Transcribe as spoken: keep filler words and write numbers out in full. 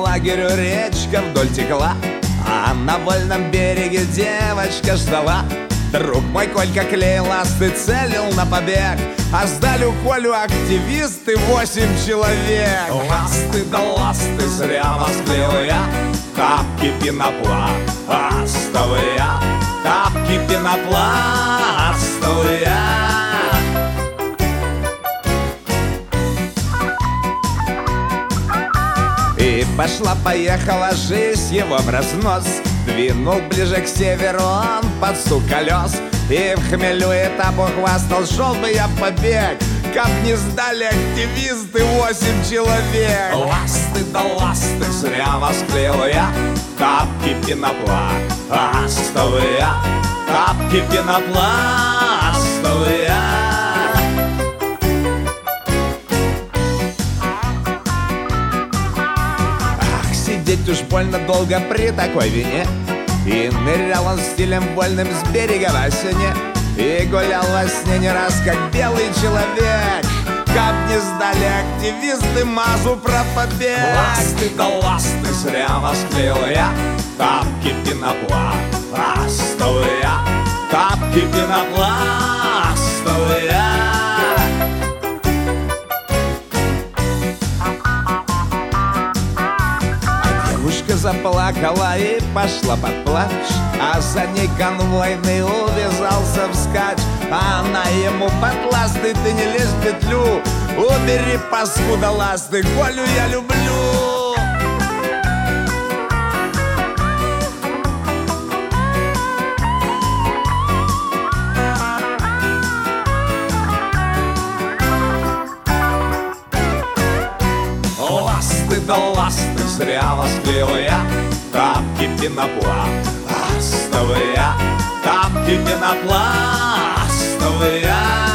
лагерю речка вдоль текла, а на вольном береге девочка ждала. Друг мой Колька клеил ласты, целил на побег, а сдали у Колю активисты восемь человек. Ласты да ласты, зря восклеил я, тапки пенопластовые, тапки пенопластовые. И пошла-поехала жизнь его в разнос. Двинул ближе к северу он под стук колес, и в хмелю этапу хвастал: шел бы я в побег, как не сдали активисты восемь человек. Ласты да ласты, зря восклеил я, тапки пенопластовые, тапки пенопластовые. Сидеть уж больно долго при такой вине, и нырял он стилем вольным с берега в осене, и гулял во сне не раз, как белый человек, как не сдали активисты мазу про побег. Ласты да ласты, зря восклеил я, тапки пенопластовые, тапки пенопластовые. Заплакала и пошла под плач, а за ней конвойный увязался вскачь. А она ему: под ласты ты не лезь в петлю, убери, паскуда, ласты, Колю я люблю. Ласты да ласты, зря восклеил я, тапки пенопластовые, тапки пенопластовые.